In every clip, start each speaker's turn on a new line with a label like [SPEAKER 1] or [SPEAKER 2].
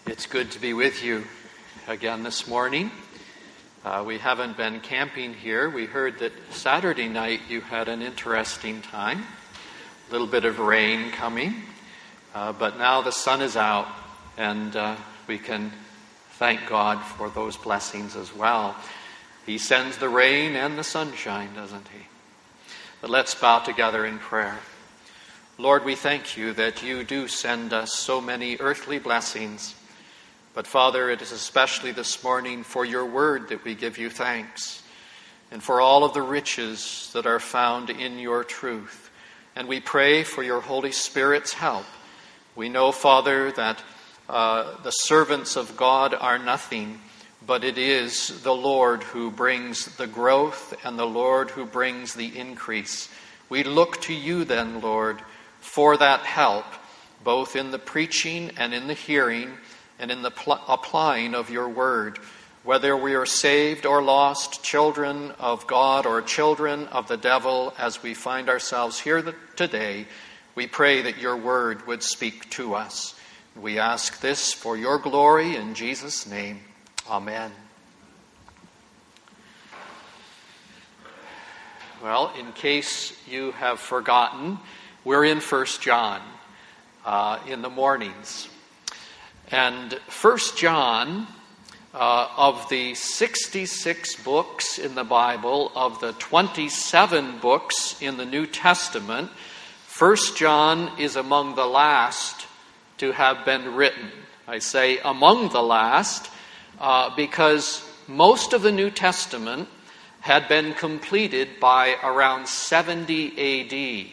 [SPEAKER 1] It's good to be with you again this morning. We haven't been camping here. We heard that Saturday night you had an interesting time. A little bit of rain coming. But now the sun is out and we can thank God for those blessings as well. He sends the rain and the sunshine, doesn't he? But let's bow together in prayer. Lord, we thank you that you do send us so many earthly blessings. But Father, it is especially this morning for your word that we give you thanks, and for all of the riches that are found in your truth. And we pray for your Holy Spirit's help. We know, Father, that the servants of God are nothing, but it is the Lord who brings the growth and the Lord who brings the increase. We look to you then, Lord, for that help, both in the preaching and in the hearing, and in the applying of your word. Whether we are saved or lost, children of God or children of the devil, as we find ourselves here today, we pray that your word would speak to us. We ask this for your glory in Jesus' name. Amen. Well, in case you have forgotten, we're in 1 John in the mornings. And 1 John, of the 66 books in the Bible, of the 27 books in the New Testament, 1 John is among the last to have been written. I say among the last because most of the New Testament had been completed by around 70 A.D.,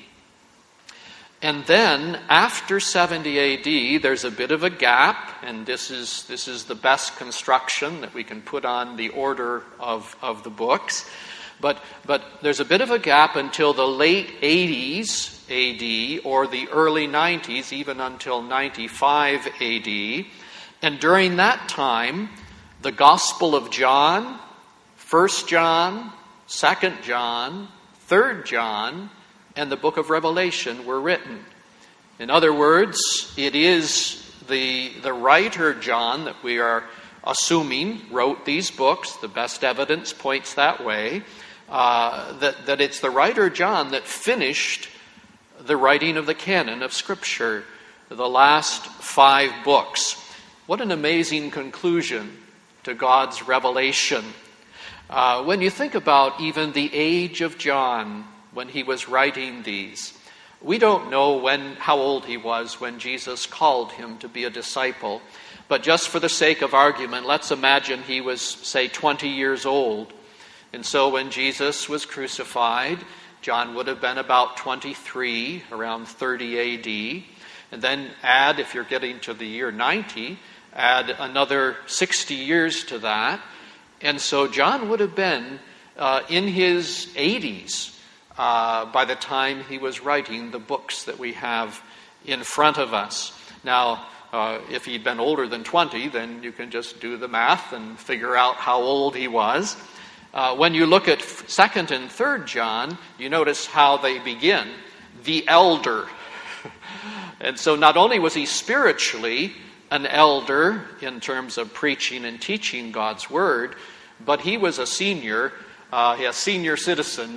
[SPEAKER 1] and then, after 70 A.D., there's a bit of a gap, and this is the best construction that we can put on the order of the books. But there's a bit of a gap until the late 80s A.D., or the early 90s, even until 95 A.D. And during that time, the Gospel of John, 1 John, 2 John, 3 John, and the book of Revelation were written. In other words, it is the writer John that we are assuming wrote these books. The best evidence points that way. That it's the writer John that finished the writing of the canon of Scripture, the last 5 books. What an amazing conclusion to God's revelation. When you think about even the age of John, when he was writing these, we don't know how old he was when Jesus called him to be a disciple. But just for the sake of argument, let's imagine he was, say, 20 years old. And so when Jesus was crucified, John would have been about 23, around 30 A.D. And then add, if you're getting to the year 90, add another 60 years to that. And so John would have been in his 80s by the time he was writing the books that we have in front of us. Now, if he'd been older than 20, then you can just do the math and figure out how old he was. When you look at 2nd and 3rd John, you notice how they begin. The elder. And so not only was he spiritually an elder in terms of preaching and teaching God's word, but he was a senior citizen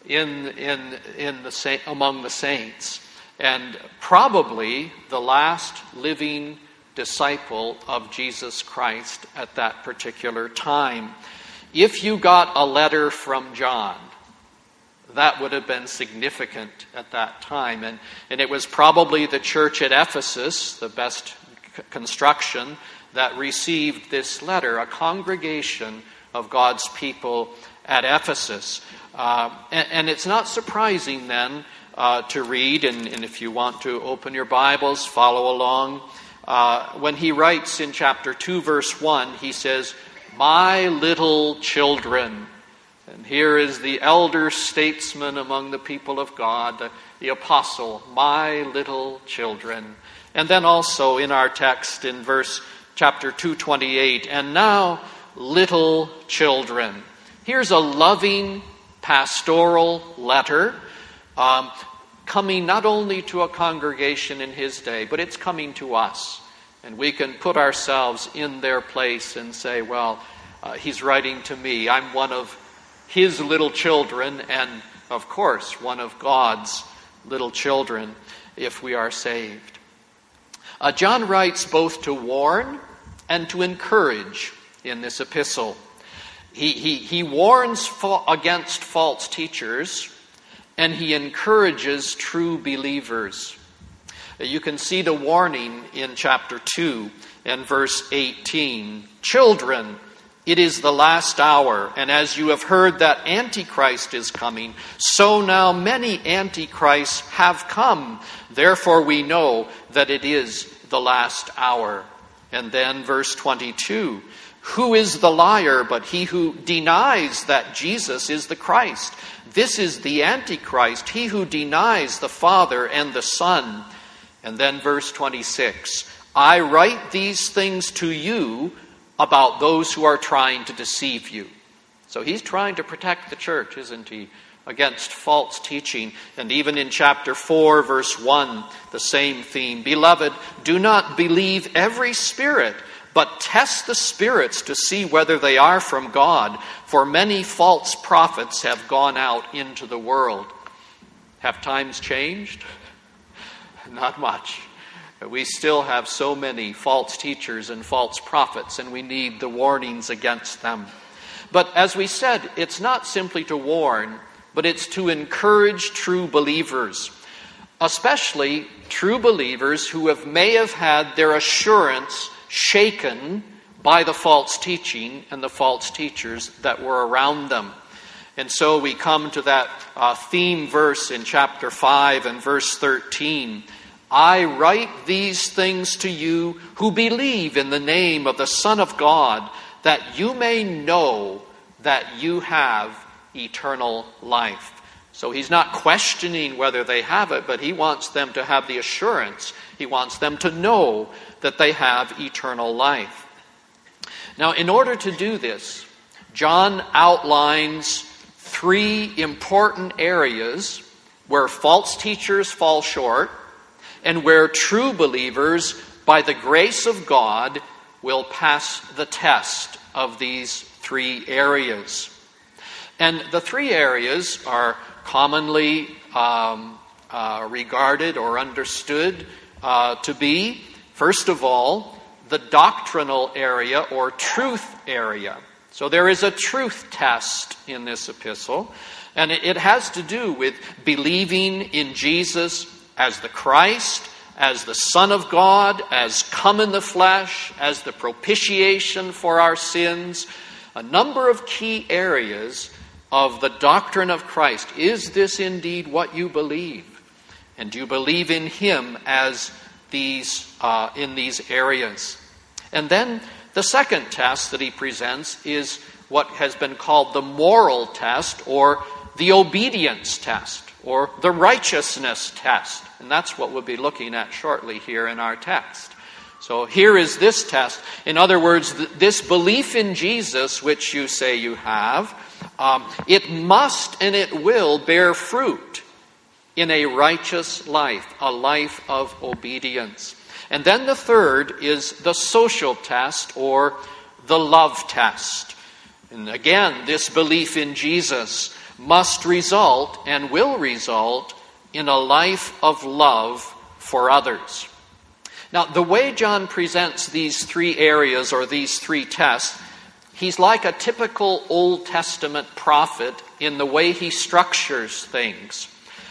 [SPEAKER 1] among the saints, and probably the last living disciple of Jesus Christ at that particular time. If you got a letter from John, that would have been significant at that time, and it was probably the church at Ephesus, the best construction, that received this letter, a congregation of God's people at Ephesus. And it's not surprising then to read, and if you want to open your Bibles, follow along. When he writes in chapter 2, verse 1, he says, "My little children." And here is the elder statesman among the people of God, the apostle, "My little children." And then also in our text in chapter 2:28, "And now, little children." Here's a loving pastoral letter coming not only to a congregation in his day, but it's coming to us. And we can put ourselves in their place and say, well, he's writing to me. I'm one of his little children, and of course, one of God's little children if we are saved. John writes both to warn and to encourage in this epistle. He warns against false teachers, and he encourages true believers. You can see the warning in chapter 2 and verse 18. Children, it is the last hour, and as you have heard that Antichrist is coming, so now many Antichrists have come. Therefore we know that it is the last hour. And then verse 22. Who is the liar but he who denies that Jesus is the Christ? This is the Antichrist, he who denies the Father and the Son. And then verse 26, I write these things to you about those who are trying to deceive you. So he's trying to protect the church, isn't he, against false teaching. And even in chapter 4, verse 1, the same theme. Beloved, do not believe every spirit, but test the spirits to see whether they are from God. For many false prophets have gone out into the world. Have times changed? Not much. We still have so many false teachers and false prophets, and we need the warnings against them. But as we said, it's not simply to warn, but it's to encourage true believers, especially true believers who may have had their assurance shaken by the false teaching and the false teachers that were around them. And so we come to that theme verse in chapter 5 and verse 13. I write these things to you who believe in the name of the Son of God, that you may know that you have eternal life. So he's not questioning whether they have it, but he wants them to have the assurance. He wants them to know that they have eternal life. Now, in order to do this, John outlines 3 important areas where false teachers fall short and where true believers, by the grace of God, will pass the test of these 3 areas. And the 3 areas are commonly regarded or understood to be, first of all, the doctrinal area or truth area. So there is a truth test in this epistle, and it has to do with believing in Jesus as the Christ, as the Son of God, as come in the flesh, as the propitiation for our sins. A number of key areas of the doctrine of Christ. Is this indeed what you believe? And do you believe in Him as in these areas? And then the second test that he presents is what has been called the moral test, or the obedience test, or the righteousness test. And that's what we'll be looking at shortly here in our text. So here is this test. In other words, this belief in Jesus, which you say you have, it must and it will bear fruit in a righteous life, a life of obedience. And then the third is the social test, or the love test. And again, this belief in Jesus must result and will result in a life of love for others. Now, the way John presents these 3 areas or these 3 tests, he's like a typical Old Testament prophet in the way he structures things.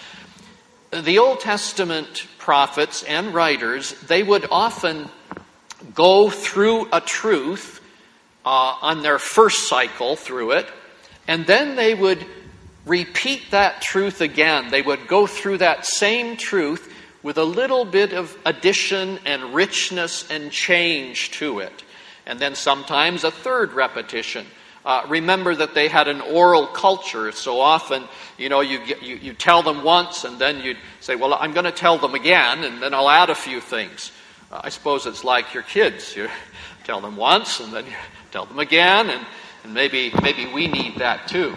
[SPEAKER 1] The Old Testament prophets and writers, they would often go through a truth on their first cycle through it, and then they would repeat that truth again. They would go through that same truth with a little bit of addition and richness and change to it. And then sometimes a third repetition. Remember that they had an oral culture, so often, you tell them once and then you'd say, well, I'm going to tell them again, and then I'll add a few things. I suppose it's like your kids. You tell them once and then you tell them again, and maybe we need that too.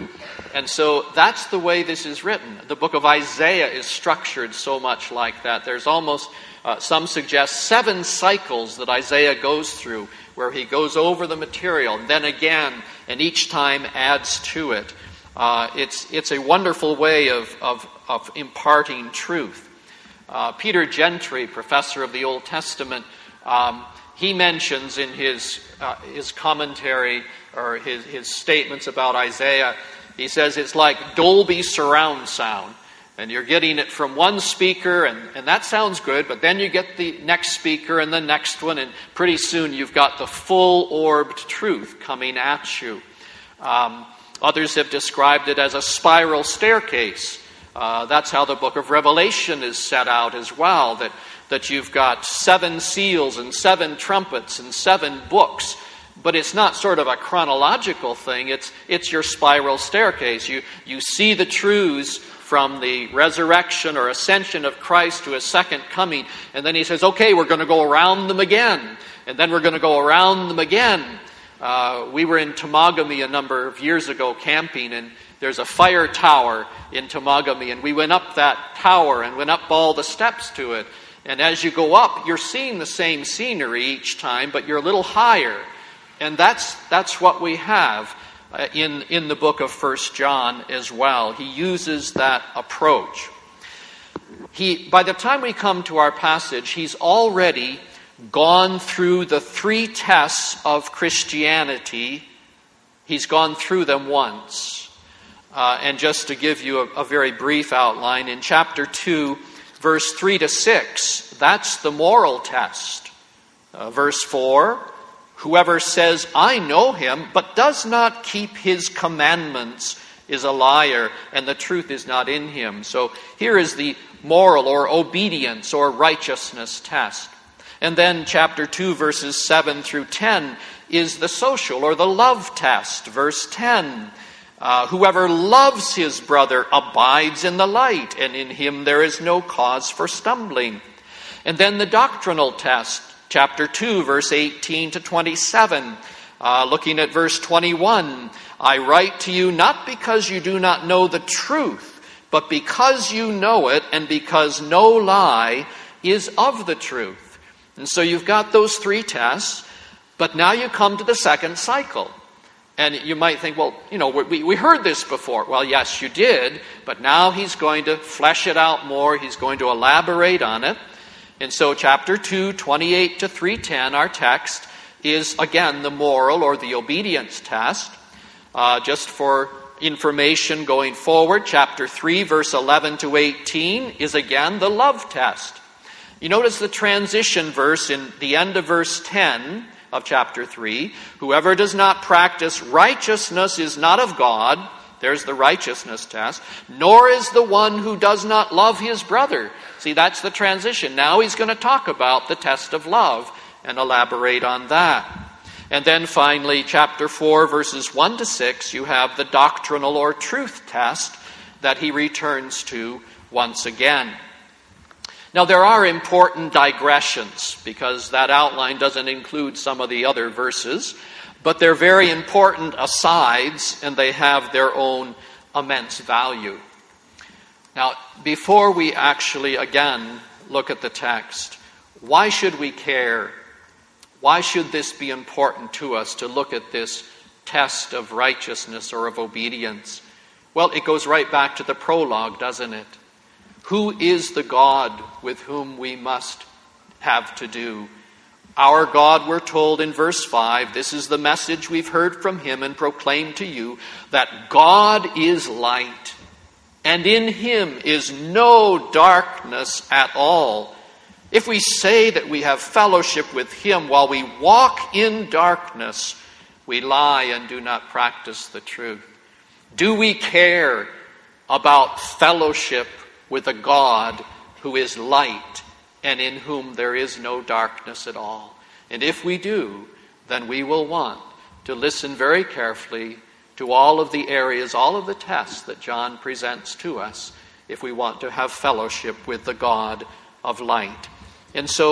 [SPEAKER 1] And so that's the way this is written. The book of Isaiah is structured so much like that. There's almost, some suggest, 7 cycles that Isaiah goes through, where he goes over the material, and then again, and each time adds to it. It's a wonderful way of imparting truth. Peter Gentry, professor of the Old Testament, he mentions in his commentary or his statements about Isaiah, he says it's like Dolby surround sound. And you're getting it from one speaker, and that sounds good, but then you get the next speaker and the next one, and pretty soon you've got the full-orbed truth coming at you. Others have described it as a spiral staircase. That's how the book of Revelation is set out as well, that you've got 7 seals and 7 trumpets and 7 books. But it's not sort of a chronological thing. It's your spiral staircase. You see the truths from the resurrection or ascension of Christ to his second coming. And then he says, okay, we're going to go around them again. And then we're going to go around them again. We were in Temagami a number of years ago camping, and there's a fire tower in Temagami. And we went up that tower and went up all the steps to it. And as you go up, you're seeing the same scenery each time, but you're a little higher. And that's what we have in the book of 1 John as well. He uses that approach. By the time we come to our passage, he's already gone through the 3 tests of Christianity. He's gone through them once. And just to give you a very brief outline, in chapter 2, verse 3 to 6, that's the moral test. Verse 4, whoever says, I know him, but does not keep his commandments is a liar, and the truth is not in him. So here is the moral or obedience or righteousness test. And then chapter 2, verses 7 through 10 is the social or the love test. Verse 10, whoever loves his brother abides in the light, and in him there is no cause for stumbling. And then the doctrinal test. Chapter 2, verse 18 to 27. Looking at verse 21, I write to you not because you do not know the truth, but because you know it, and because no lie is of the truth. And so you've got those 3 tests, but now you come to the second cycle. And you might think, well, we heard this before. Well, yes, you did, but now he's going to flesh it out more. He's going to elaborate on it. And so chapter 2, 28 to 3:10, our text, is again the moral or the obedience test. Just for information going forward, chapter 3, verse 11 to 18 is again the love test. You notice the transition verse in the end of verse 10 of chapter 3. Whoever does not practice righteousness is not of God. There's the righteousness test. Nor is the one who does not love his brother. See, that's the transition. Now he's going to talk about the test of love and elaborate on that. And then finally, chapter 4, verses 1 to 6, you have the doctrinal or truth test that he returns to once again. Now, there are important digressions because that outline doesn't include some of the other verses, but they're very important asides, and they have their own immense value. Now, before we actually, again, look at the text, why should we care? Why should this be important to us to look at this test of righteousness or of obedience? Well, it goes right back to the prologue, doesn't it? Who is the God with whom we must have to do? Our God, we're told in verse 5, this is the message we've heard from him and proclaimed to you, that God is light, and in him is no darkness at all. If we say that we have fellowship with him while we walk in darkness, we lie and do not practice the truth. Do we care about fellowship with a God who is light and in whom there is no darkness at all? And if we do, then we will want to listen very carefully to all of the areas, all of the tests that John presents to us if we want to have fellowship with the God of light. And so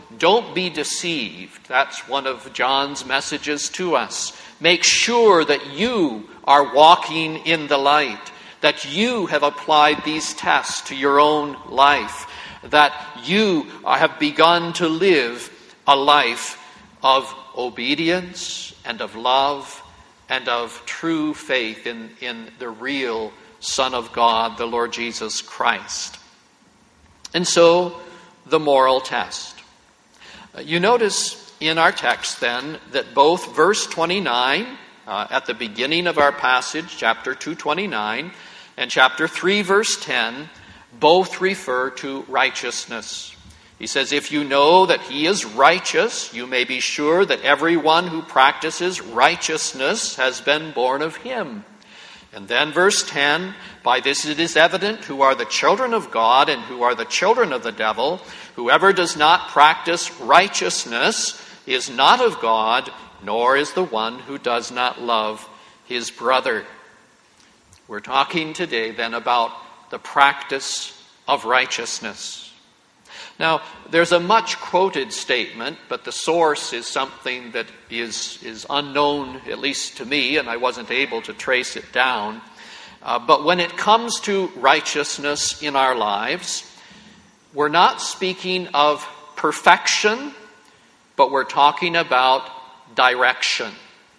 [SPEAKER 1] don't be deceived. That's one of John's messages to us. Make sure that you are walking in the light, that you have applied these tests to your own life, that you have begun to live a life of obedience and of love and of true faith in the real Son of God, the Lord Jesus Christ. And so, the moral test. You notice in our text then that both verse 29 at the beginning of our passage, chapter 2:29, and chapter 3 verse 10 both refer to righteousness. He says, if you know that he is righteous, you may be sure that everyone who practices righteousness has been born of him. And then verse 10, by this it is evident who are the children of God and who are the children of the devil. Whoever does not practice righteousness is not of God, nor is the one who does not love his brother. We're talking today then about the practice of righteousness. Now, there's a much quoted statement, but the source is something that is unknown, at least to me, and I wasn't able to trace it down. But when it comes to righteousness in our lives, we're not speaking of perfection, but we're talking about direction.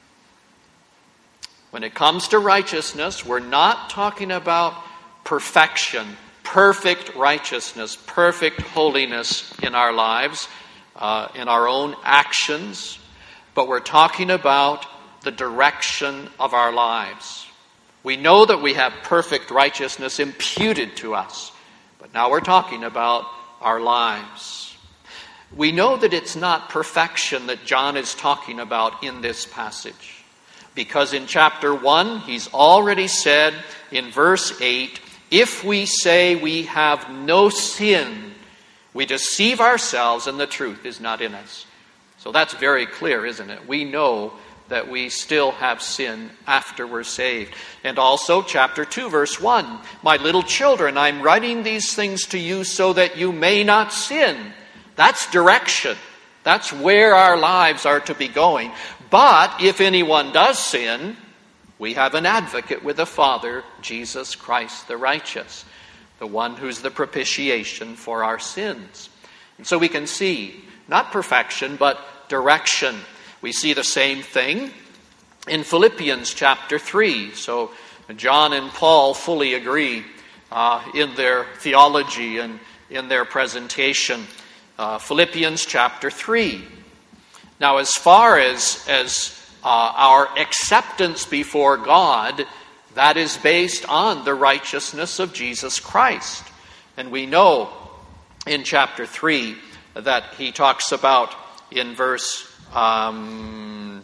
[SPEAKER 1] When it comes to righteousness, we're not talking about perfection, perfect righteousness, perfect holiness in our lives, in our own actions, but we're talking about the direction of our lives. We know that we have perfect righteousness imputed to us, but now we're talking about our lives. We know that it's not perfection that John is talking about in this passage, because in chapter 1, he's already said in verse 8, if we say we have no sin, we deceive ourselves and the truth is not in us. So that's very clear, isn't it? We know that we still have sin after we're saved. And also chapter 2, verse 1, my little children, I'm writing these things to you so that you may not sin. That's direction. That's where our lives are to be going. But if anyone does sin, we have an advocate with the Father, Jesus Christ the righteous, the one who's the propitiation for our sins. And so we can see, not perfection, but direction. We see the same thing in Philippians chapter 3. So John and Paul fully agree in their theology and in their presentation. Philippians chapter 3. Now, as far as our acceptance before God, that is based on the righteousness of Jesus Christ. And we know in chapter 3 that he talks about in verse 9,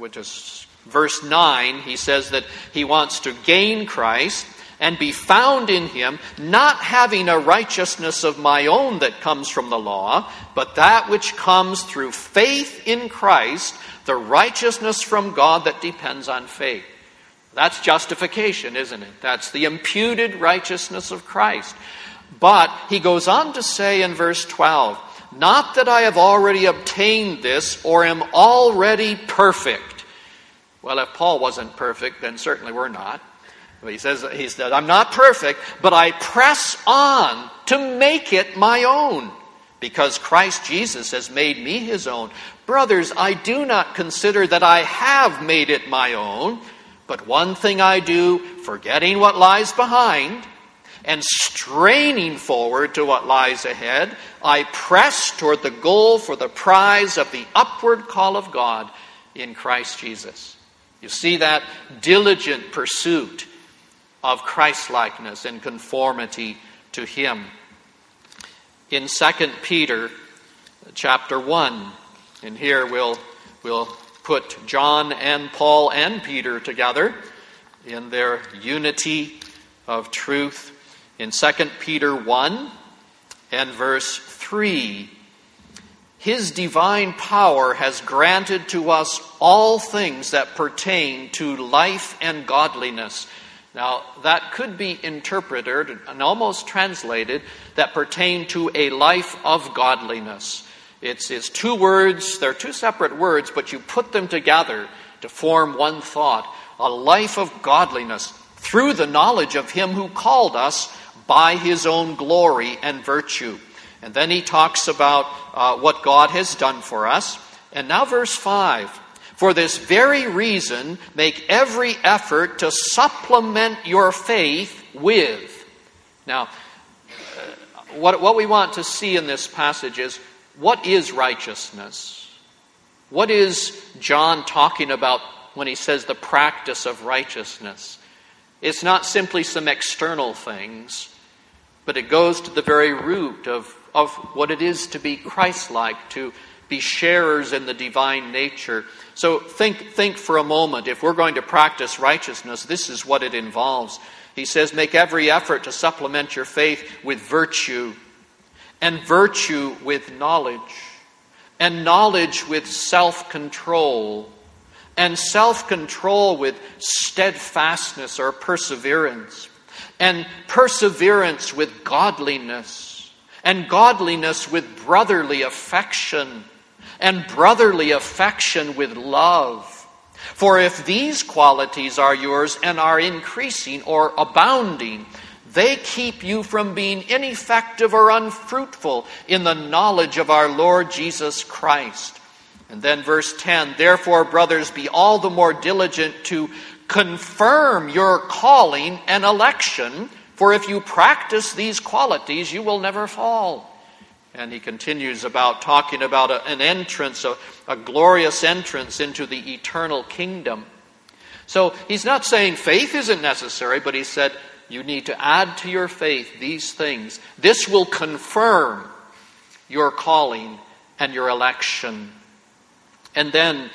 [SPEAKER 1] he says that he wants to gain Christ and be found in him, not having a righteousness of my own that comes from the law, but that which comes through faith in Christ, the righteousness from God that depends on faith. That's justification, isn't it? That's the imputed righteousness of Christ. But he goes on to say in verse 12, not that I have already obtained this or am already perfect. Well, if Paul wasn't perfect, then certainly we're not. He said, I'm not perfect, but I press on to make it my own, because Christ Jesus has made me his own. Brothers, I do not consider that I have made it my own, but one thing I do, forgetting what lies behind and straining forward to what lies ahead, I press toward the goal for the prize of the upward call of God in Christ Jesus. You see that diligent pursuit of Christ-likeness and conformity to him. In 2 Peter chapter 1, and here we'll put John and Paul and Peter together in their unity of truth. In 2 Peter 1 and verse 3, his divine power has granted to us all things that pertain to life and godliness. Now, that could be interpreted and almost translated that pertain to a life of godliness. It's two words, they're two separate words, but you put them together to form one thought. A life of godliness through the knowledge of him who called us by his own glory and virtue. And then he talks about what God has done for us. And now verse 5. For this very reason, make every effort to supplement your faith with. Now, what we want to see in this passage is, what is righteousness? What is John talking about when he says the practice of righteousness? It's not simply some external things, but it goes to the very root of what it is to be Christ-like, to be sharers in the divine nature. So think for a moment, if we're going to practice righteousness, this is what it involves. He says, make every effort to supplement your faith with virtue, and virtue with knowledge, and knowledge with self-control, and self-control with steadfastness or perseverance, and perseverance with godliness, and godliness with brotherly affection, and brotherly affection with love. For if these qualities are yours and are increasing or abounding, they keep you from being ineffective or unfruitful in the knowledge of our Lord Jesus Christ. And then verse 10, therefore, brothers, be all the more diligent to confirm your calling and election, for if you practice these qualities, you will never fall. And he continues about talking about an entrance, a glorious entrance into the eternal kingdom. So he's not saying faith isn't necessary, but he said you need to add to your faith these things. This will confirm your calling and your election. And then,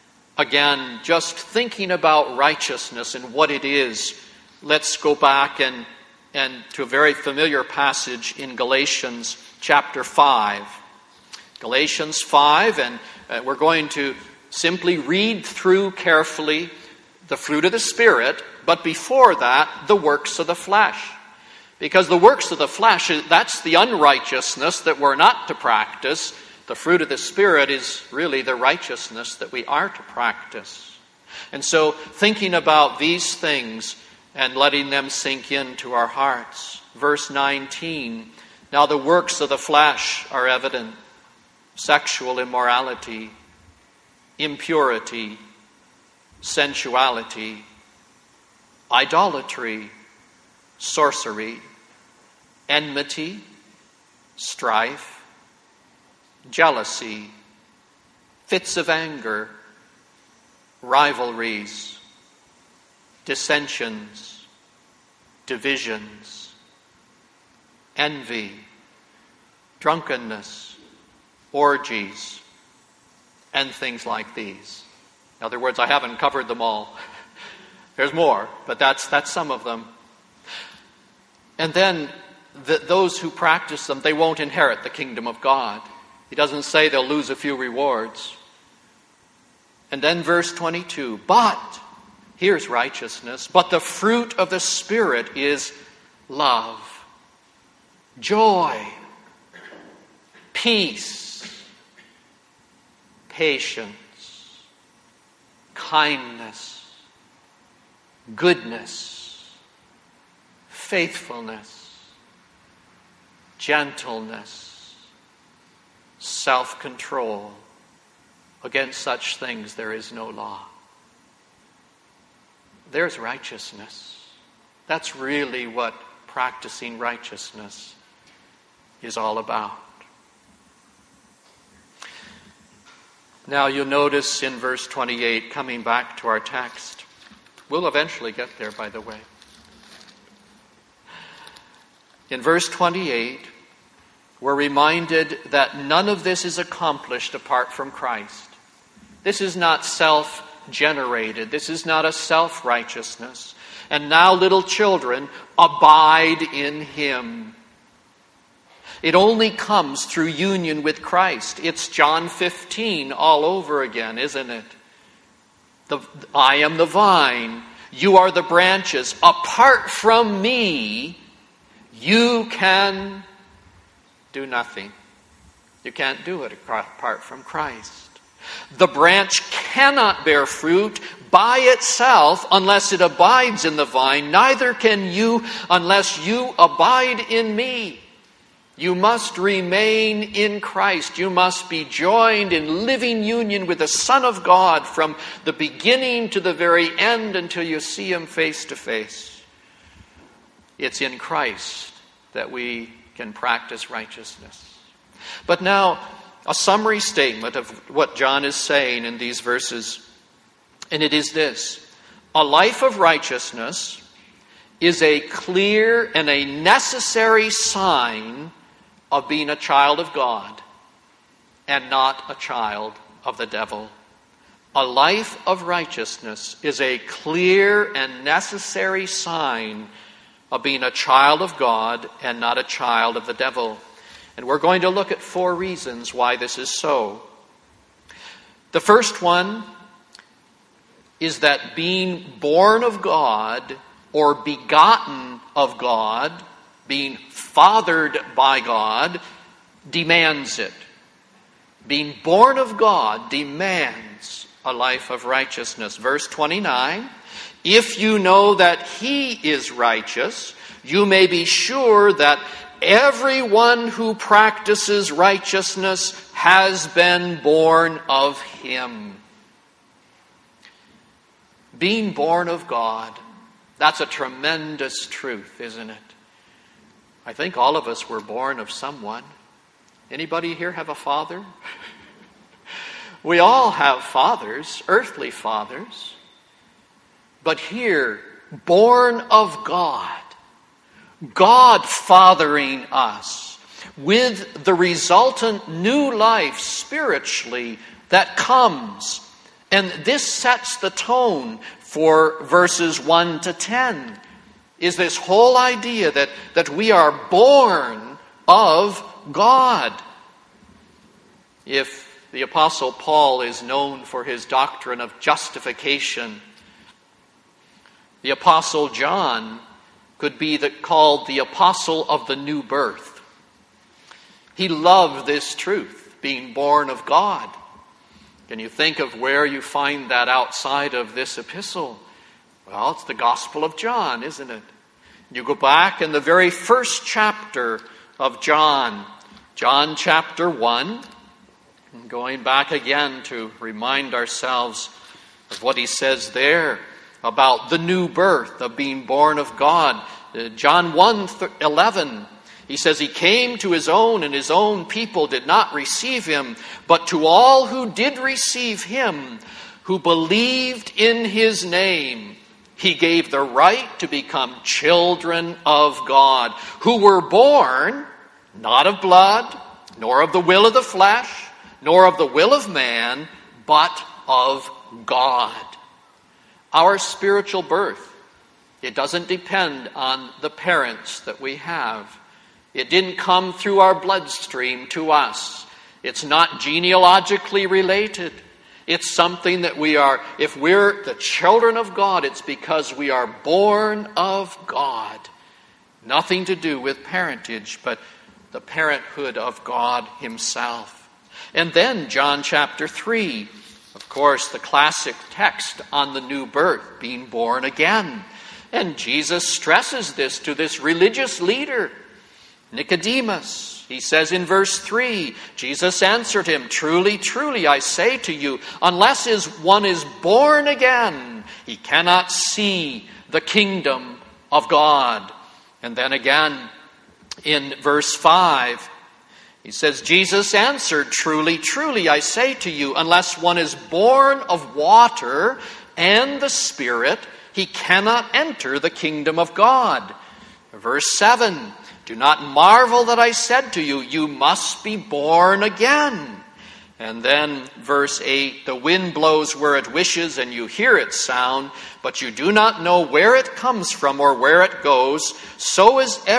[SPEAKER 1] again, just thinking about righteousness and what it is, let's go back and to a very familiar passage in Galatians chapter 5. Galatians 5, and we're going to simply read through carefully the fruit of the Spirit, but before that, the works of the flesh. Because the works of the flesh, that's the unrighteousness that we're not to practice. The fruit of the Spirit is really the righteousness that we are to practice. And so, thinking about these things and letting them sink into our hearts. Verse 19, now the works of the flesh are evident: sexual immorality, impurity, sensuality, idolatry, sorcery, enmity, strife, jealousy, fits of anger, rivalries, dissensions, divisions, envy, drunkenness, orgies, and things like these. In other words, I haven't covered them all. There's more, but that's some of them. And then those who practice them, they won't inherit the kingdom of God. He doesn't say they'll lose a few rewards. And then verse 22, but, here's righteousness, but the fruit of the Spirit is love, joy, peace, patience, kindness, goodness, faithfulness, gentleness, self-control. Against such things there is no law. There's righteousness. That's really what practicing righteousness is all about. Now you'll notice in verse 28, coming back to our text, we'll eventually get there, by the way. In verse 28, we're reminded that none of this is accomplished apart from Christ. This is not self-generated. This is not a self-righteousness. And now, little children, abide in Him. It only comes through union with Christ. It's John 15 all over again, isn't it? I am the vine, you are the branches. Apart from me, you can do nothing. You can't do it apart from Christ. The branch cannot bear fruit by itself unless it abides in the vine. Neither can you unless you abide in me. You must remain in Christ. You must be joined in living union with the Son of God from the beginning to the very end until you see Him face to face. It's in Christ that we can practice righteousness. But now, a summary statement of what John is saying in these verses, and it is this: a life of righteousness is a clear and a necessary sign of being a child of God and not a child of the devil. A life of righteousness is a clear and necessary sign of being a child of God and not a child of the devil. And we're going to look at 4 reasons why this is so. The first one is that being born of God or begotten of God, being fathered by God, demands it. Being born of God demands a life of righteousness. Verse 29, if you know that He is righteous, you may be sure that everyone who practices righteousness has been born of Him. Being born of God, that's a tremendous truth, isn't it? I think all of us were born of someone. Anybody here have a father? We all have fathers, earthly fathers. But here, born of God, God fathering us with the resultant new life spiritually that comes. And this sets the tone for verses 1 to 10. Is this whole idea that we are born of God. If the Apostle Paul is known for his doctrine of justification, the Apostle John could be called the apostle of the new birth. He loved this truth, being born of God. Can you think of where you find that outside of this epistle? Well, it's the Gospel of John, isn't it? You go back in the very first chapter of John, John chapter 1, and going back again to remind ourselves of what he says there about the new birth of being born of God. John 1:11, he says, he came to his own, and his own people did not receive him. But to all who did receive him, who believed in his name, he gave the right to become children of God, who were born not of blood, nor of the will of the flesh, nor of the will of man, but of God. Our spiritual birth, it doesn't depend on the parents that we have. It didn't come through our bloodstream to us. It's not genealogically related. It's something that we are, if we're the children of God, it's because we are born of God. Nothing to do with parentage, but the parenthood of God himself. And then John chapter 3, of course, the classic text on the new birth, being born again. And Jesus stresses this to this religious leader, Nicodemus. He says in verse 3, Jesus answered him, "Truly, truly, I say to you, unless one is born again, he cannot see the kingdom of God." And then again in verse 5, he says, Jesus answered, "Truly, truly, I say to you, unless one is born of water and the Spirit, he cannot enter the kingdom of God." Verse 7, "Do not marvel that I said to you, you must be born again." And then verse 8, "The wind blows where it wishes, and you hear its sound, but you do not know where it comes from or where it goes. So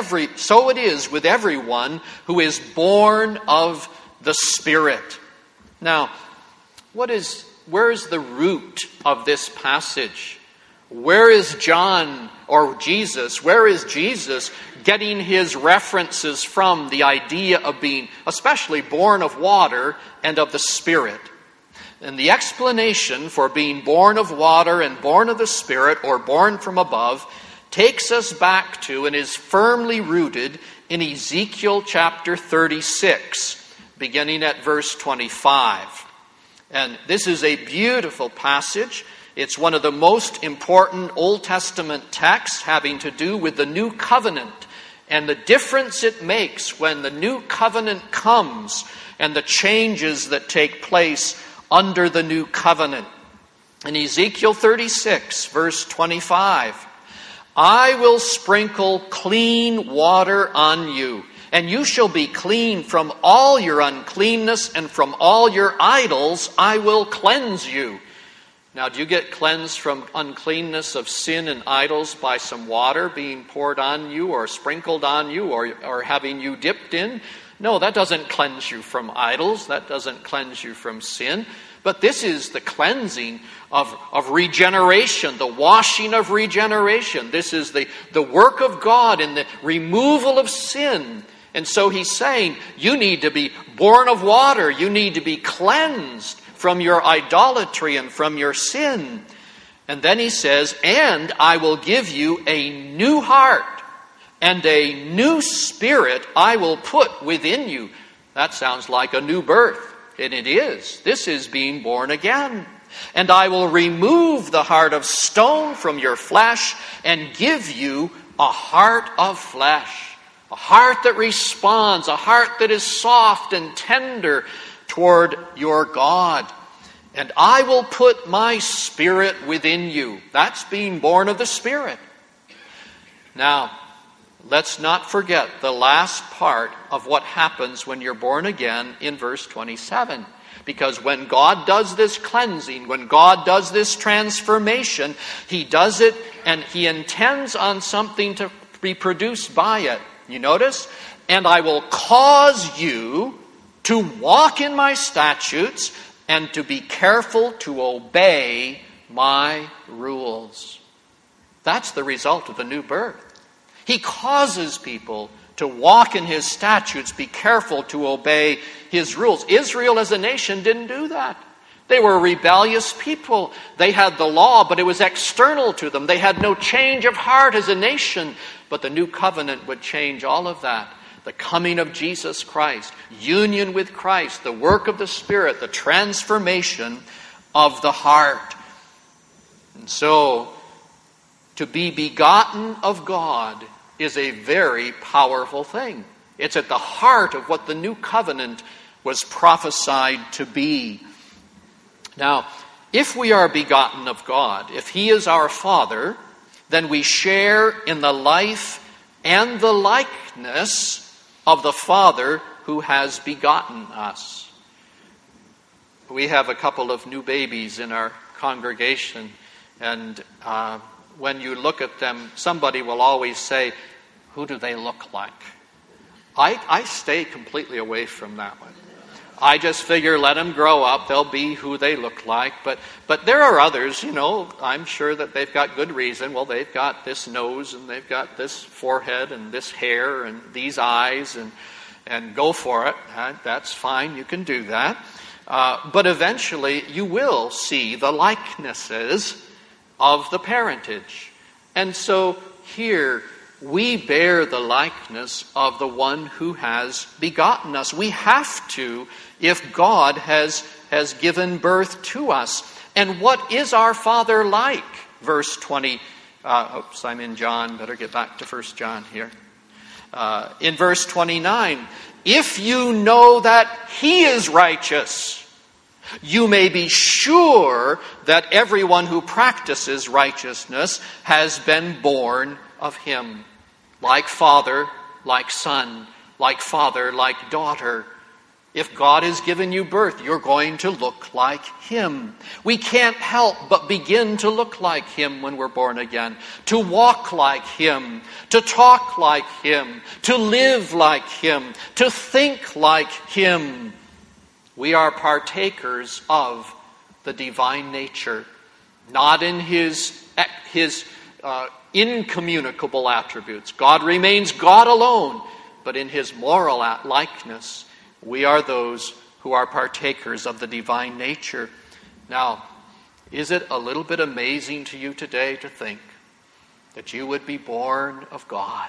[SPEAKER 1] it is with everyone who is born of the Spirit." Now, where is the root of this passage? Where is John or Jesus? Where is Jesus getting his references from the idea of being especially born of water and of the Spirit? And the explanation for being born of water and born of the Spirit, or born from above, takes us back to and is firmly rooted in Ezekiel chapter 36, beginning at verse 25. And this is a beautiful passage. It's one of the most important Old Testament texts having to do with the new covenant and the difference it makes when the new covenant comes and the changes that take place under the new covenant. In Ezekiel 36, verse 25, I will sprinkle clean water on you, and you shall be clean from all your uncleanness, and from all your idols I will cleanse you. Now, do you get cleansed from uncleanness of sin and idols by some water being poured on you or sprinkled on you or having you dipped in? No, that doesn't cleanse you from idols. That doesn't cleanse you from sin. But this is the cleansing of regeneration, the washing of regeneration. This is the work of God in the removal of sin. And so he's saying, you need to be born of water. You need to be cleansed from your idolatry and from your sin. And then he says, and I will give you a new heart, and a new spirit I will put within you. That sounds like a new birth. And it is. This is being born again. And I will remove the heart of stone from your flesh and give you a heart of flesh. A heart that responds, a heart that is soft and tender toward your God. And I will put my spirit within you. That's being born of the Spirit. Now, let's not forget the last part of what happens when you're born again in verse 27. Because when God does this cleansing, when God does this transformation, He does it and He intends on something to be produced by it. You notice? And I will cause you to walk in my statutes and to be careful to obey my rules. That's the result of the new birth. He causes people to walk in His statutes, be careful to obey His rules. Israel as a nation didn't do that. They were a rebellious people. They had the law, but it was external to them. They had no change of heart as a nation. But the new covenant would change all of that. The coming of Jesus Christ, union with Christ, the work of the Spirit, the transformation of the heart. And so, to be begotten of God is a very powerful thing. It's at the heart of what the new covenant was prophesied to be. Now, if we are begotten of God, if He is our Father, then we share in the life and the likeness of the Father who has begotten us. We have a couple of new babies in our congregation, and when you look at them, somebody will always say, who do they look like? I stay completely away from that one. I just figure let them grow up, they'll be who they look like. But there are others, I'm sure that they've got good reason. Well, they've got this nose and they've got this forehead and this hair and these eyes and go for it. That's fine, you can do that. But eventually you will see the likenesses of the parentage. And so here we bear the likeness of the one who has begotten us. We have to, if God has given birth to us. And what is our Father like? Verse 20. I'm in John. Better get back to 1 John here. In verse 29, if you know that He is righteous, you may be sure that everyone who practices righteousness has been born of Him. Like father, like son, like father, like daughter. If God has given you birth, you're going to look like Him. We can't help but begin to look like Him when we're born again. To walk like Him. To talk like Him. To live like Him. To think like Him. We are partakers of the divine nature. not in his incommunicable attributes. God remains God alone, but in his moral likeness, we are those who are partakers of the divine nature. Now, is it a little bit amazing to you today to think that you would be born of God?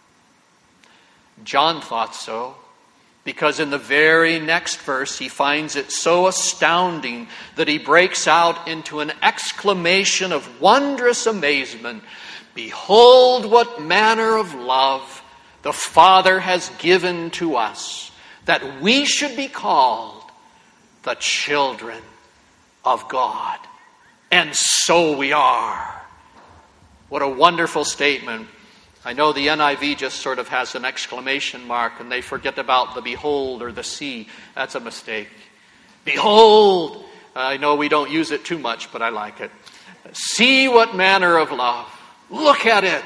[SPEAKER 1] John thought so, because in the very next verse he finds it so astounding that he breaks out into an exclamation of wondrous amazement. Behold, what manner of love the Father has given to us, that we should be called the children of God. And so we are. What a wonderful statement. I know the NIV just sort of has an exclamation mark and they forget about the behold or the see. That's a mistake. Behold! I know we don't use it too much, but I like it. See what manner of love. Look at it.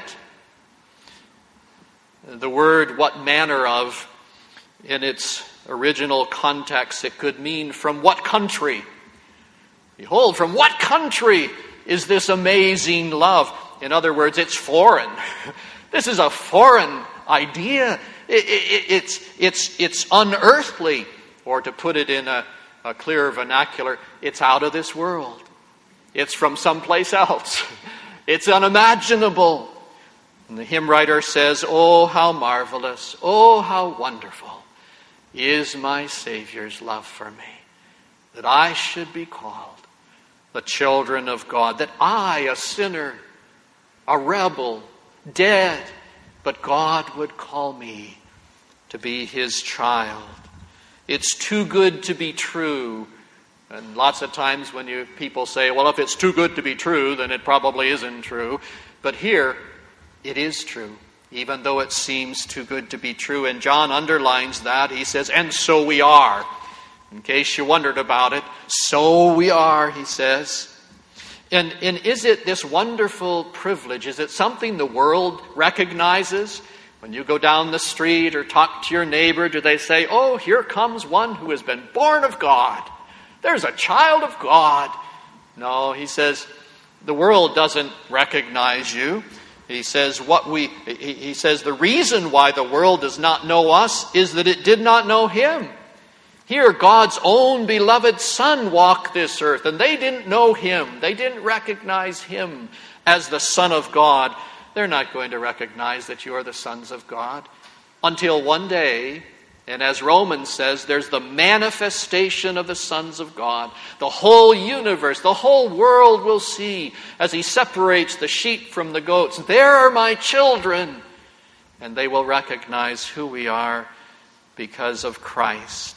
[SPEAKER 1] The word what manner of, in its original context, it could mean from what country. Behold, from what country is this amazing love? In other words, it's foreign. This is a foreign idea. It's unearthly. Or to put it in a clearer vernacular, it's out of this world. It's from someplace else. It's unimaginable. And the hymn writer says, oh, how marvelous, oh, how wonderful is my Savior's love for me, that I should be called the children of God, that I, a sinner, a rebel, dead, but God would call me to be his child. It's too good to be true. And lots of times when people say, well, if it's too good to be true, then it probably isn't true. But here, it is true, even though it seems too good to be true. And John underlines that. He says, and so we are. In case you wondered about it, so we are, he says. And is it this wonderful privilege? Is it something the world recognizes? When you go down the street or talk to your neighbor, do they say, oh, here comes one who has been born of God. There's a child of God. No, he says, the world doesn't recognize you. He says the reason why the world does not know us is that it did not know him. Here, God's own beloved Son walked this earth, and they didn't know him. They didn't recognize him as the Son of God. They're not going to recognize that you are the sons of God until one day, and as Romans says, there's the manifestation of the sons of God. The whole universe, the whole world will see as he separates the sheep from the goats. There are my children. And they will recognize who we are because of Christ.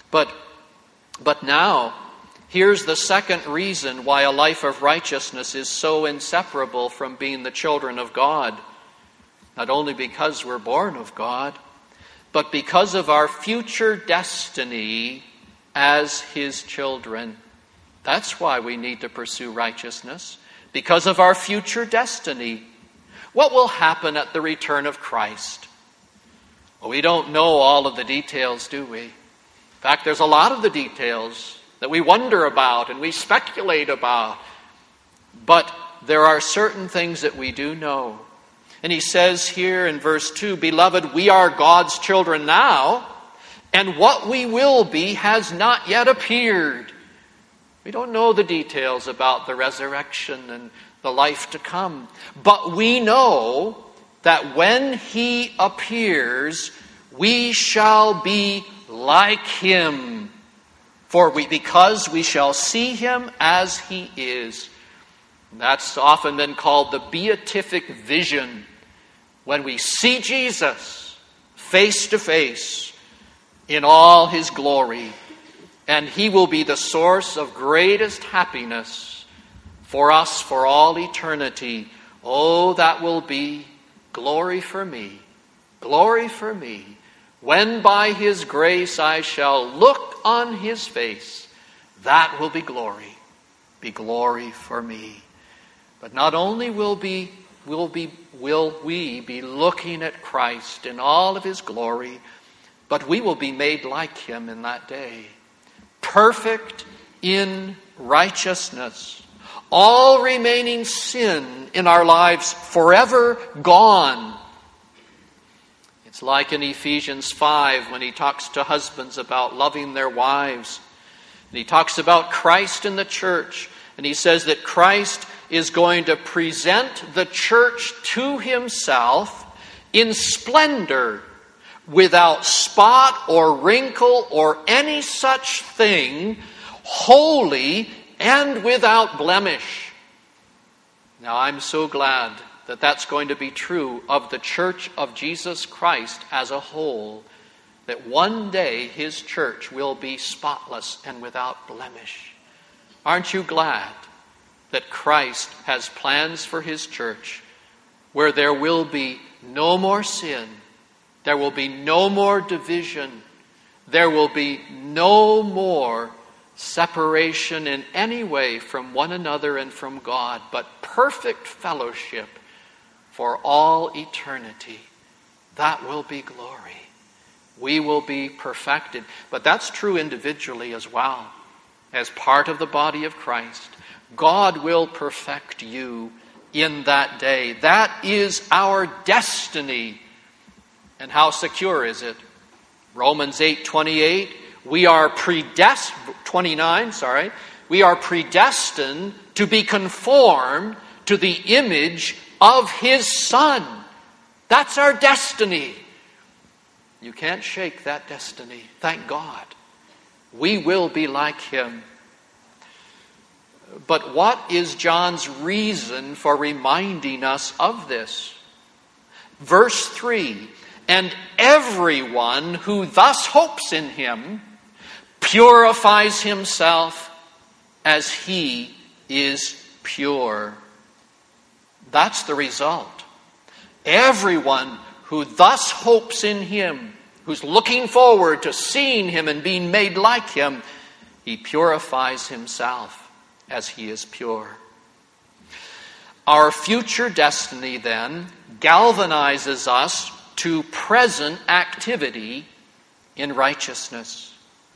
[SPEAKER 1] But now, here's the second reason why a life of righteousness is so inseparable from being the children of God. Not only because we're born of God, but because of our future destiny as his children. That's why we need to pursue righteousness, because of our future destiny. What will happen at the return of Christ? Well, we don't know all of the details, do we? In fact, there's a lot of the details that we wonder about and we speculate about. But there are certain things that we do know. And he says here in verse 2, Beloved, we are God's children now, and what we will be has not yet appeared. We don't know the details about the resurrection and the life to come. But we know that when he appears, we shall be like him. Because we shall see him as he is. That's often been called the beatific vision. When we see Jesus face to face in all his glory. And he will be the source of greatest happiness for us for all eternity. Oh, that will be glory for me. Glory for me. When by his grace I shall look on his face, that will be glory. Be glory for me. But not only will we be looking at Christ in all of his glory, but we will be made like him in that day. Perfect in righteousness, all remaining sin in our lives forever gone. It's like in Ephesians 5 when he talks to husbands about loving their wives. And he talks about Christ in the church. And he says that Christ is going to present the church to himself in splendor, without spot or wrinkle or any such thing, holy and without blemish. Now, I'm so glad that that's going to be true of the church of Jesus Christ as a whole, that one day his church will be spotless and without blemish. Aren't you glad that Christ has plans for his church where there will be no more sin, there will be no more division, there will be no more separation in any way from one another and from God, but perfect fellowship for all eternity. That will be glory. We will be perfected. But that's true individually as well. As part of the body of Christ, God will perfect you in that day. That is our destiny. And how secure is it? Romans 8:28, we are predestined to be conformed to the image of his Son. That's our destiny. You can't shake that destiny. Thank God. We will be like him. But what is John's reason for reminding us of this? Verse 3, and everyone who thus hopes in him purifies himself as he is pure. That's the result. Everyone who thus hopes in him, who's looking forward to seeing him and being made like him, he purifies himself as he is pure. Our future destiny then galvanizes us to present activity in righteousness.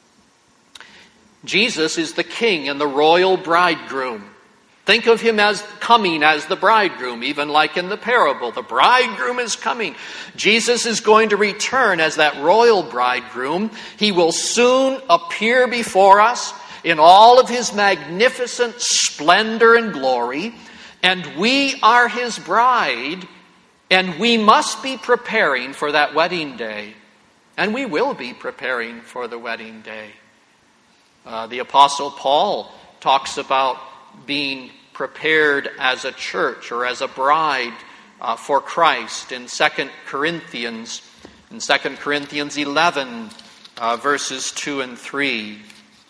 [SPEAKER 1] Jesus is the king and the royal bridegroom. Think of him as coming as the bridegroom, even like in the parable. The bridegroom is coming. Jesus is going to return as that royal bridegroom. He will soon appear before us in all of his magnificent splendor and glory. And we are his bride, and we must be preparing for that wedding day. And we will be preparing for the wedding day. The Apostle Paul talks about being prepared as a church or as a bride for Christ in 2 Corinthians 11, verses 2 and 3.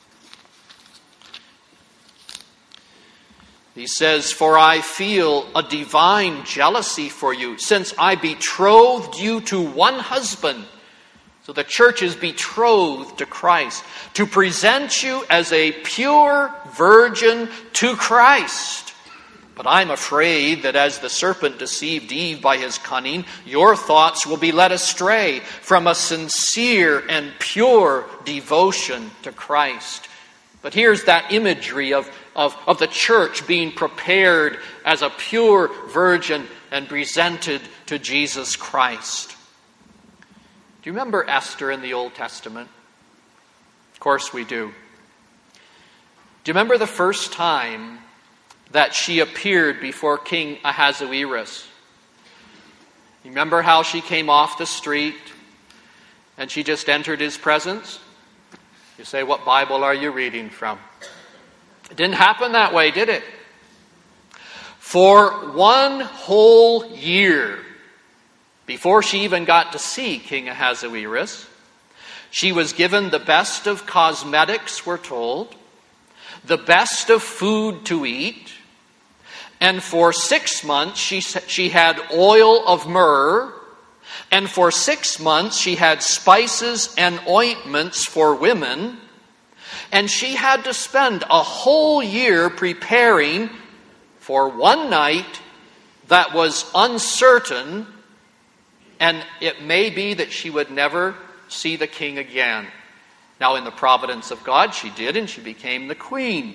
[SPEAKER 1] He says, for I feel a divine jealousy for you, since I betrothed you to one husband. So the church is betrothed to Christ, to present you as a pure virgin to Christ. But I'm afraid that as the serpent deceived Eve by his cunning, your thoughts will be led astray from a sincere and pure devotion to Christ. But here's that imagery of the church being prepared as a pure virgin and presented to Jesus Christ. Do you remember Esther in the Old Testament? Of course we do. Do you remember the first time that she appeared before King Ahasuerus? You remember how she came off the street and she just entered his presence? You say, what Bible are you reading from? It didn't happen that way, did it? For one whole year, before she even got to see King Ahasuerus, she was given the best of cosmetics, we're told, the best of food to eat, and for 6 months she had oil of myrrh, and for 6 months she had spices and ointments for women, and she had to spend a whole year preparing for one night that was uncertain, and it may be that she would never see the king again. Now, in the providence of God, she did, and she became the queen.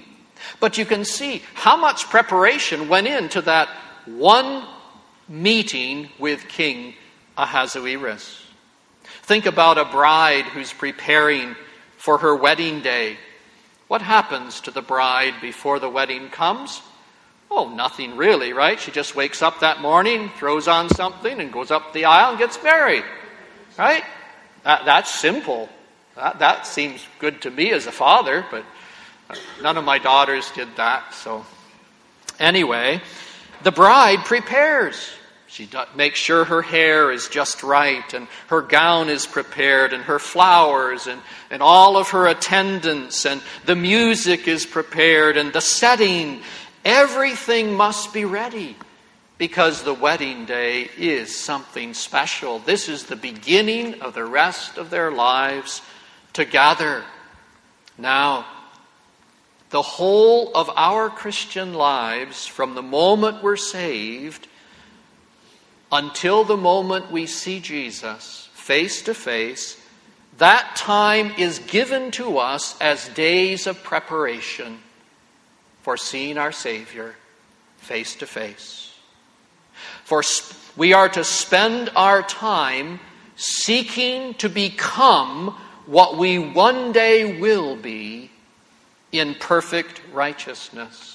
[SPEAKER 1] But you can see how much preparation went into that one meeting with King Ahasuerus. Think about a bride who's preparing for her wedding day. What happens to the bride before the wedding comes? Oh, nothing really, right? She just wakes up that morning, throws on something, and goes up the aisle and gets married, right? That's simple. That seems good to me as a father, but none of my daughters did that. So anyway, the bride prepares. She makes sure her hair is just right, and her gown is prepared, and her flowers, and all of her attendants, and the music is prepared, and the setting. Everything must be ready, because the wedding day is something special. This is the beginning of the rest of their lives together. Now, the whole of our Christian lives, from the moment we're saved until the moment we see Jesus face to face, that time is given to us as days of preparation for seeing our Savior face to face. For we are to spend our time seeking to become what we one day will be in perfect righteousness.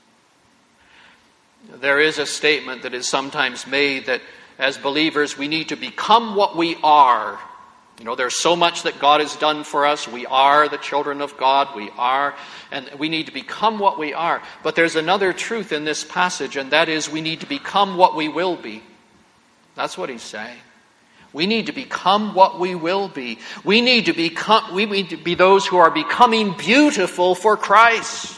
[SPEAKER 1] There is a statement that is sometimes made that as believers we need to become what we are. You know, there's so much that God has done for us. We are the children of God. We are. And we need to become what we are. But there's another truth in this passage, and that is we need to become what we will be. That's what he's saying. We need to become what we will be. We need to be those who are becoming beautiful for Christ.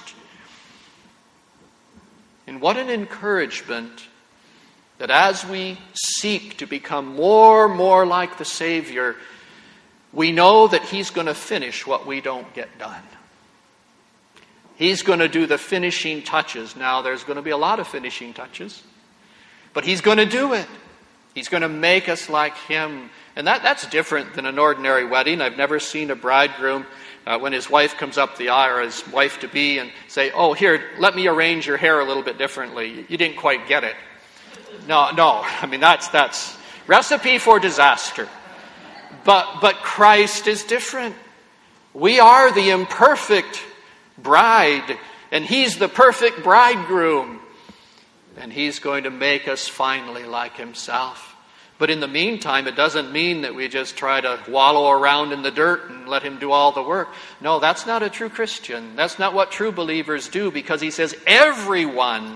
[SPEAKER 1] And what an encouragement that as we seek to become more and more like the Savior, we know that he's going to finish what we don't get done. He's going to do the finishing touches. Now, there's going to be a lot of finishing touches, but he's going to do it. He's going to make us like him. And that's different than an ordinary wedding. I've never seen a bridegroom, when his wife comes up the aisle, or his wife-to-be, and say, "Oh, here, let me arrange your hair a little bit differently. You didn't quite get it." No. I mean, that's recipe for disaster. But Christ is different. We are the imperfect bride, and he's the perfect bridegroom. And he's going to make us finally like himself. But in the meantime, it doesn't mean that we just try to wallow around in the dirt and let him do all the work. No, that's not a true Christian. That's not what true believers do, because he says everyone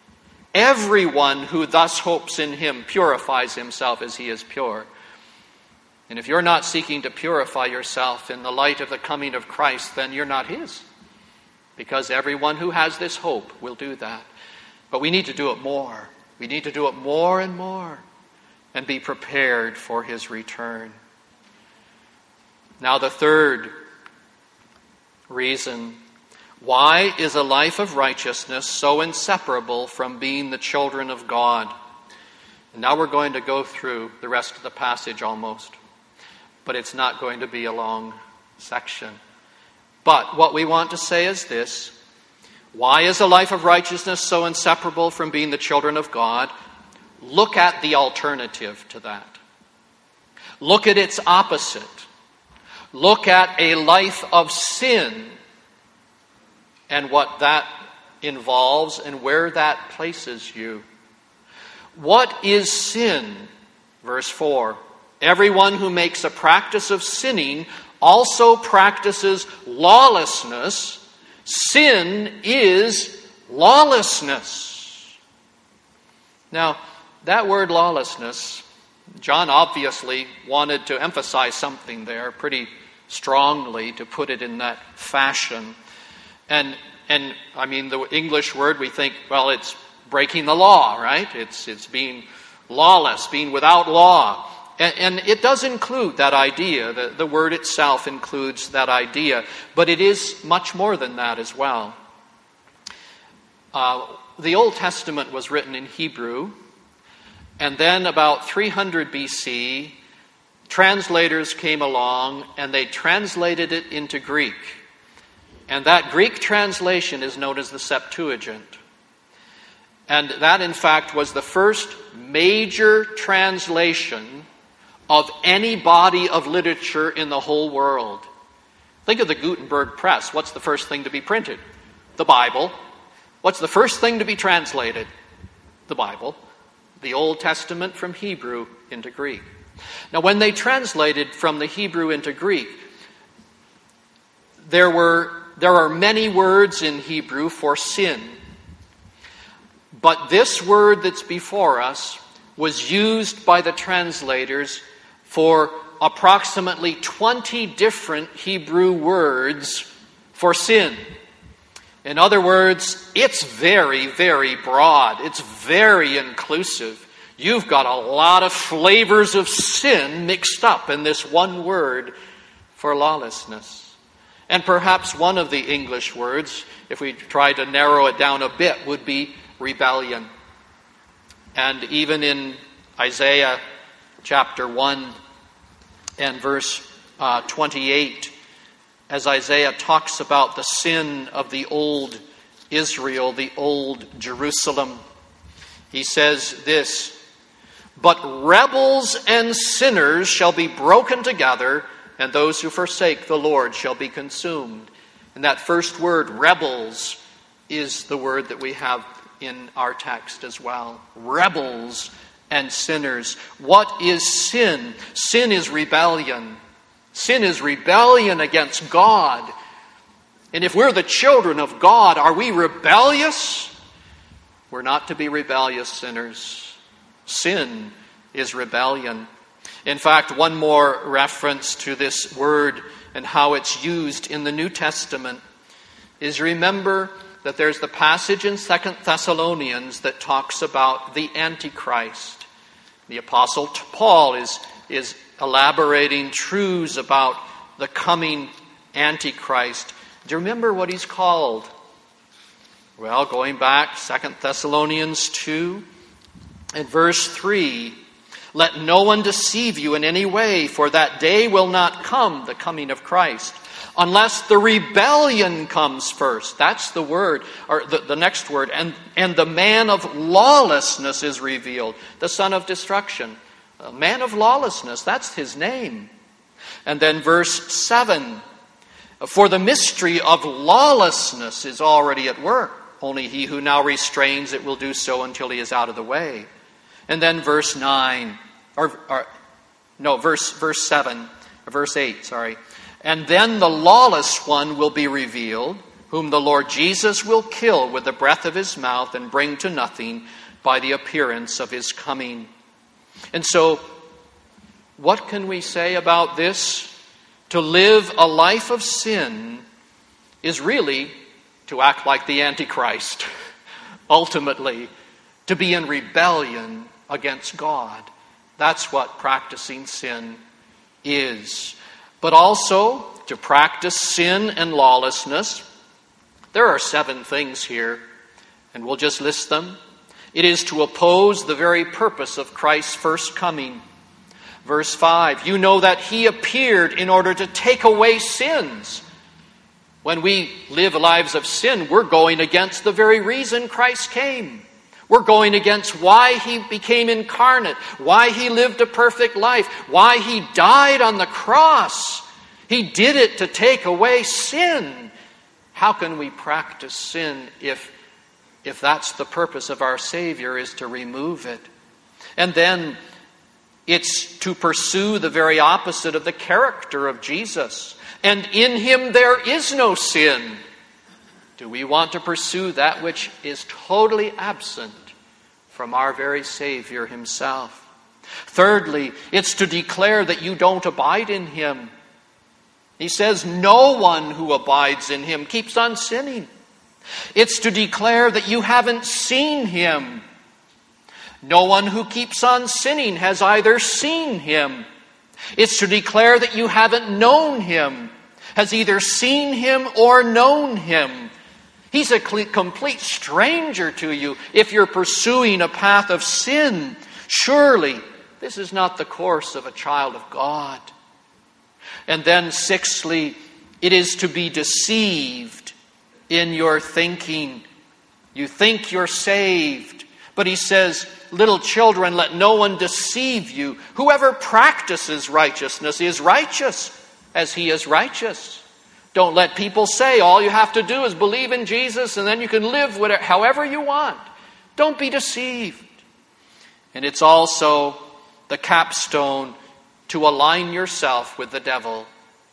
[SPEAKER 1] who thus hopes in him purifies himself as he is pure. And if you're not seeking to purify yourself in the light of the coming of Christ, then you're not his. Because everyone who has this hope will do that. But we need to do it more. We need to do it more and more and be prepared for his return. Now, the third reason, why is a life of righteousness so inseparable from being the children of God? And now we're going to go through the rest of the passage almost, but it's not going to be a long section. But what we want to say is this: why is a life of righteousness so inseparable from being the children of God? Look at the alternative to that. Look at its opposite. Look at a life of sin and what that involves and where that places you. What is sin? Verse 4. Everyone who makes a practice of sinning also practices lawlessness. Sin is lawlessness. Now, that word lawlessness, John obviously wanted to emphasize something there pretty strongly, to put it in that fashion. And I mean, the English word, we think, well, it's breaking the law, right? It's being lawless, being without law. And it does include that idea. The word itself includes that idea. But it is much more than that as well. The Old Testament was written in Hebrew. And then about 300 BC, translators came along and they translated it into Greek. And that Greek translation is known as the Septuagint. And that, in fact, was the first major translation of any body of literature in the whole world. Think of the Gutenberg press. What's the first thing to be printed? The Bible. What's the first thing to be translated? The Bible. The Old Testament from Hebrew into Greek. Now, when they translated from the Hebrew into Greek, there are many words in Hebrew for sin. But this word that's before us was used by the translators for approximately 20 different Hebrew words for sin. In other words, it's very, very broad. It's very inclusive. You've got a lot of flavors of sin mixed up in this one word for lawlessness. And perhaps one of the English words, if we try to narrow it down a bit, would be rebellion. And even in Isaiah chapter 1 and verse 28, as Isaiah talks about the sin of the old Israel, the old Jerusalem, he says this, "But rebels and sinners shall be broken together, and those who forsake the Lord shall be consumed." And that first word, rebels, is the word that we have in our text as well. Rebels and sinners. What is sin? Sin is rebellion. Sin is rebellion against God. And if we're the children of God, are we rebellious? We're not to be rebellious sinners. Sin is rebellion. In fact, one more reference to this word and how it's used in the New Testament is, remember that there's the passage in 2 Thessalonians that talks about the Antichrist. The Apostle Paul is elaborating truths about the coming Antichrist. Do you remember what he's called? Well, going back, 2 Thessalonians 2 and verse 3, "Let no one deceive you in any way, for that day will not come," the coming of Christ, "unless the rebellion comes first." That's the word, or the next word. And the man of lawlessness is revealed, the son of destruction. A man of lawlessness, that's his name. And then verse 7, "For the mystery of lawlessness is already at work. Only he who now restrains it will do so until he is out of the way." And then verse 8. "And then the lawless one will be revealed, whom the Lord Jesus will kill with the breath of his mouth and bring to nothing by the appearance of his coming." And so, what can we say about this? To live a life of sin is really to act like the Antichrist. Ultimately, to be in rebellion against God. That's what practicing sin is. But also, to practice sin and lawlessness, there are 7 things here, and we'll just list them. It is to oppose the very purpose of Christ's first coming. Verse 5, "You know that he appeared in order to take away sins." When we live lives of sin, we're going against the very reason Christ came. We're going against why he became incarnate, why he lived a perfect life, why he died on the cross. He did it to take away sin. How can we practice sin if that's the purpose of our Savior, is to remove it? And then it's to pursue the very opposite of the character of Jesus. "And in him there is no sin." Do we want to pursue that which is totally absent from our very Savior himself? Thirdly, it's to declare that you don't abide in him. He says no one who abides in him keeps on sinning. It's to declare that you haven't seen him. No one who keeps on sinning has either seen him. It's to declare that you haven't known him, has either seen him or known him. He's a complete stranger to you if you're pursuing a path of sin. Surely, this is not the course of a child of God. And then sixthly, It is to be deceived in your thinking. You think you're saved. But he says, little children, let no one deceive you. Whoever practices righteousness is righteous as he is righteous. Don't let people say all you have to do is believe in Jesus and then you can live however you want. Don't be deceived. And it's also the capstone to align yourself with the devil.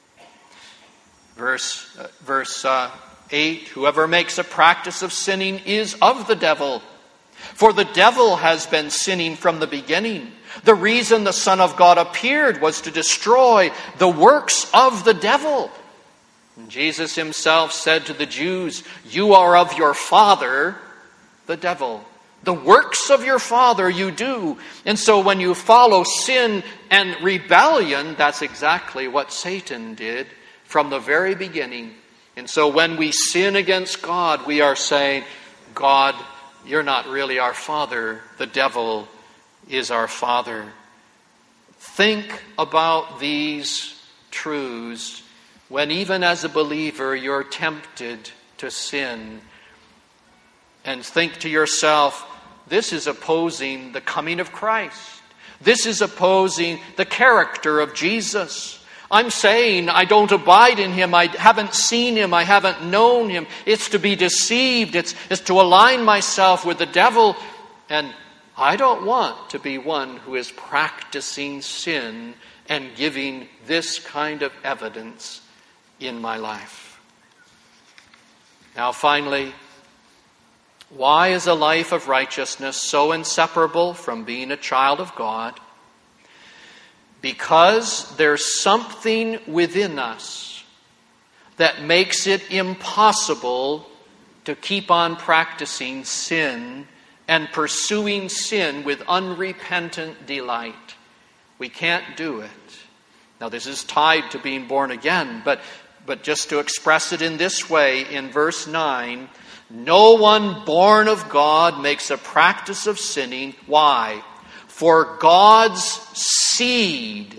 [SPEAKER 1] Verse 8, whoever makes a practice of sinning is of the devil. For the devil has been sinning from the beginning. The reason the Son of God appeared was to destroy the works of the devil. And Jesus himself said to the Jews, you are of your father, the devil. The works of your father you do. And so when you follow sin and rebellion, that's exactly what Satan did from the very beginning. And so when we sin against God, we are saying, God, you're not really our father. The devil is our father. Think about these truths when even as a believer you're tempted to sin. And think to yourself, this is opposing the coming of Christ. This is opposing the character of Jesus. I'm saying I don't abide in him. I haven't seen him. I haven't known him. It's to be deceived. It's to align myself with the devil. And I don't want to be one who is practicing sin and giving this kind of evidence in my life. Now finally, why is a life of righteousness so inseparable from being a child of God? Because there's something within us that makes it impossible to keep on practicing sin and pursuing sin with unrepentant delight. We can't do it. Now this is tied to being born again, but just to express it in this way, in verse 9, no one born of God makes a practice of sinning. Why? For God's seed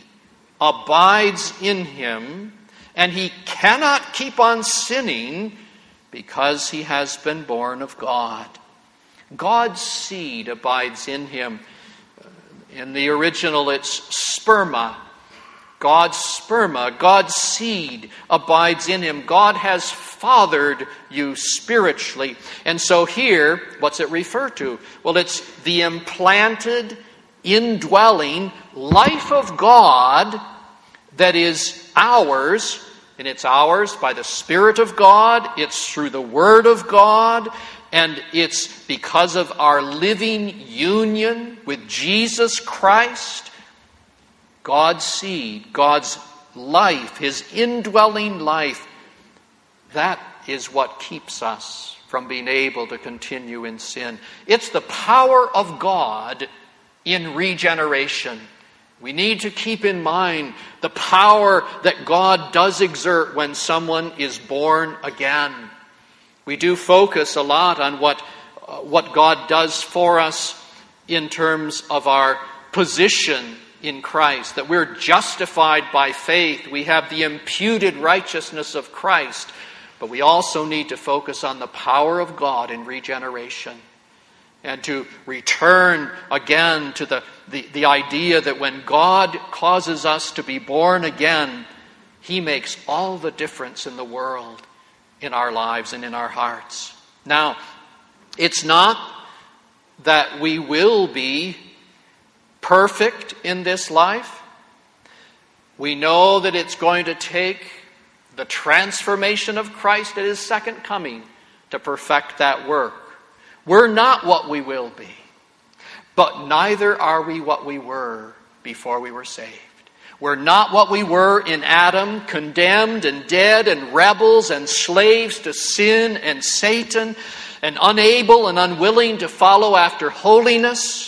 [SPEAKER 1] abides in him, and he cannot keep on sinning because he has been born of God. God's seed abides in him. In the original, it's sperma. God's sperma, God's seed abides in him. God has fathered you spiritually. And so here, what's it refer to? Well, it's the implanted, indwelling life of God that is ours. And it's ours by the Spirit of God. It's through the Word of God. And it's because of our living union with Jesus Christ. God's seed, God's life, his indwelling life, that is what keeps us from being able to continue in sin. It's the power of God in regeneration. We need to keep in mind the power that God does exert when someone is born again. We do focus a lot on what God does for us in terms of our position in Christ, that we're justified by faith. We have the imputed righteousness of Christ. But we also need to focus on the power of God in regeneration. And to return again to the idea that when God causes us to be born again, he makes all the difference in the world, in our lives and in our hearts. Now, it's not that we will be perfect in this life. We know that it's going to take the transformation of Christ at his second coming to perfect that work. We're not what we will be, but neither are we what we were before we were saved. We're not what we were in Adam, condemned and dead and rebels and slaves to sin and Satan and unable and unwilling to follow after holiness.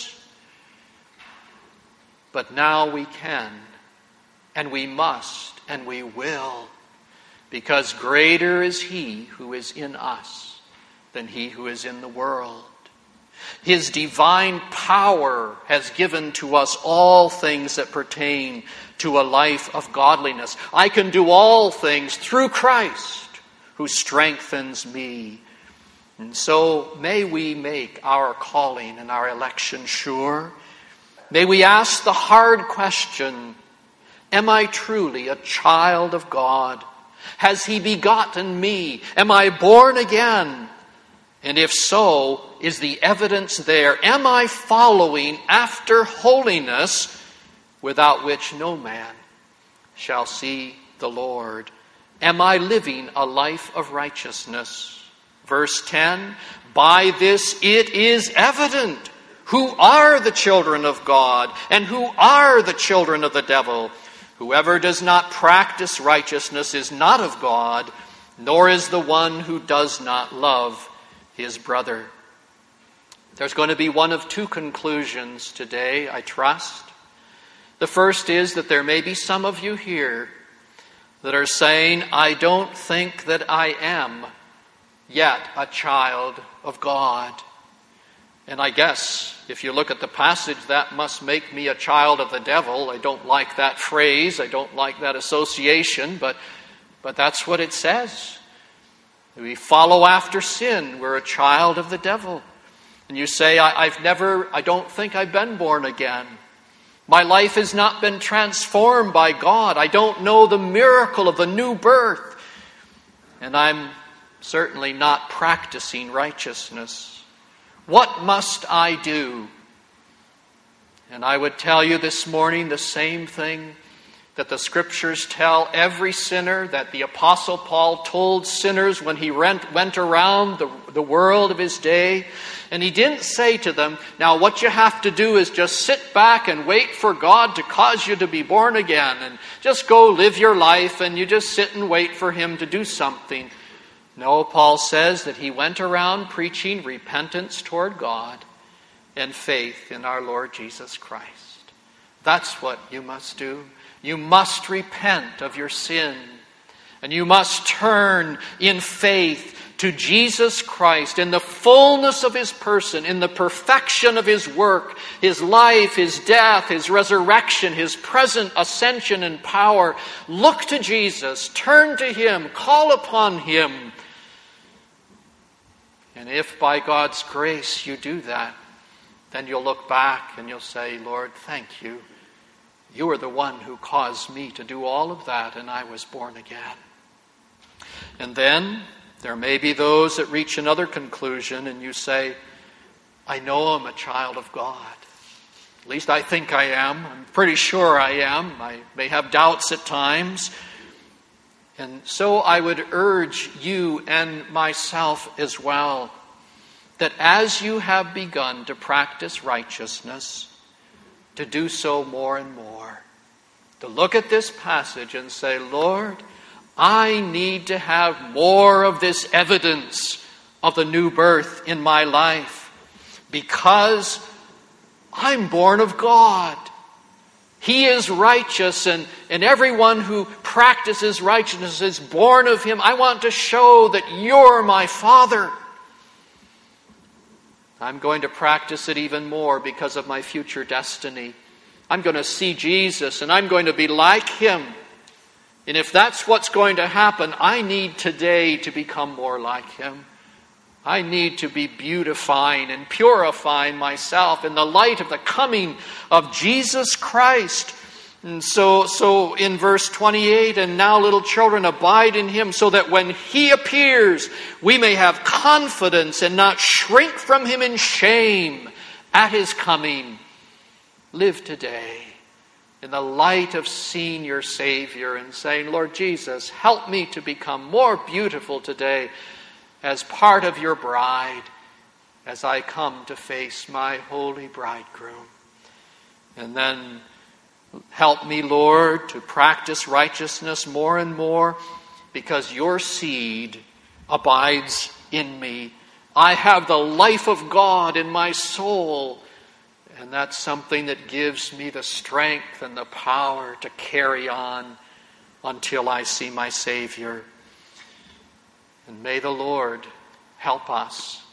[SPEAKER 1] But now we can, and we must, and we will, because greater is he who is in us than he who is in the world. His divine power has given to us all things that pertain to a life of godliness. I can do all things through Christ who strengthens me. And so may we make our calling and our election sure. May we ask the hard question, am I truly a child of God? Has He begotten me? Am I born again? And if so, is the evidence there? Am I following after holiness, without which no man shall see the Lord? Am I living a life of righteousness? Verse 10, by this it is evident who are the children of God and who are the children of the devil. Whoever does not practice righteousness is not of God, nor is the one who does not love his brother. There's going to be one of two conclusions today, I trust. The first is that there may be some of you here that are saying, I don't think that I am yet a child of God. And I guess if you look at the passage, that must make me a child of the devil. I don't like that phrase. I don't like that association, but that's what it says. We follow after sin. We're a child of the devil. And you say, I don't think I've been born again. My life has not been transformed by God. I don't know the miracle of the new birth. And I'm certainly not practicing righteousness. What must I do? And I would tell you this morning the same thing that the Scriptures tell every sinner, that the Apostle Paul told sinners when he went around the world of his day. And he didn't say to them, now what you have to do is just sit back and wait for God to cause you to be born again. And just go live your life and you just sit and wait for Him to do something. No, Paul says that he went around preaching repentance toward God and faith in our Lord Jesus Christ. That's what you must do. You must repent of your sin. And you must turn in faith to Jesus Christ in the fullness of His person, in the perfection of His work, His life, His death, His resurrection, His present ascension and power. Look to Jesus, turn to Him, call upon Him. And if by God's grace you do that, then you'll look back and you'll say, Lord, thank you. You are the one who caused me to do all of that, and I was born again. And then there may be those that reach another conclusion, and you say, I know I'm a child of God. At least I think I am. I'm pretty sure I am. I may have doubts at times. And so I would urge you and myself as well, that as you have begun to practice righteousness, to do so more and more. To look at this passage and say, Lord, I need to have more of this evidence of the new birth in my life, because I'm born of God. He is righteous, and everyone who practices righteousness is born of Him. I want to show that you're my Father. I'm going to practice it even more because of my future destiny. I'm going to see Jesus, and I'm going to be like Him. And if that's what's going to happen, I need today to become more like Him. I need to be beautifying and purifying myself in the light of the coming of Jesus Christ. And so in verse 28, and now little children, abide in Him, so that when He appears, we may have confidence and not shrink from Him in shame at His coming. Live today in the light of seeing your Savior and saying, Lord Jesus, help me to become more beautiful today as part of your bride, as I come to face my holy bridegroom. And then help me, Lord, to practice righteousness more and more, because your seed abides in me. I have the life of God in my soul, and that's something that gives me the strength and the power to carry on until I see my Savior. And may the Lord help us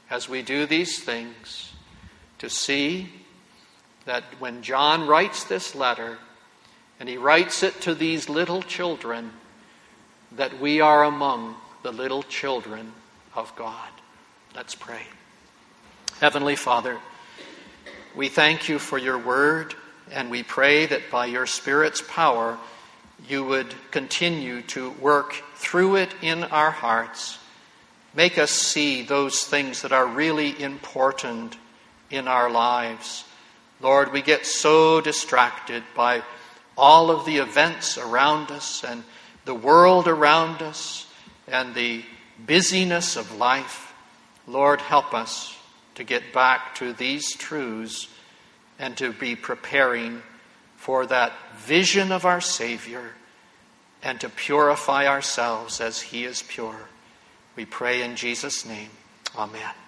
[SPEAKER 1] as we do these things, to see that when John writes this letter, and he writes it to these little children, that we are among the little children of God. Let's pray. Heavenly Father, we thank you for your word, and we pray that by your Spirit's power, you would continue to work through it in our hearts. Make us see those things that are really important in our lives. Lord, we get so distracted by all of the events around us and the world around us and the busyness of life. Lord, help us to get back to these truths and to be preparing for that vision of our Savior and to purify ourselves as he is pure. We pray in Jesus' name. Amen.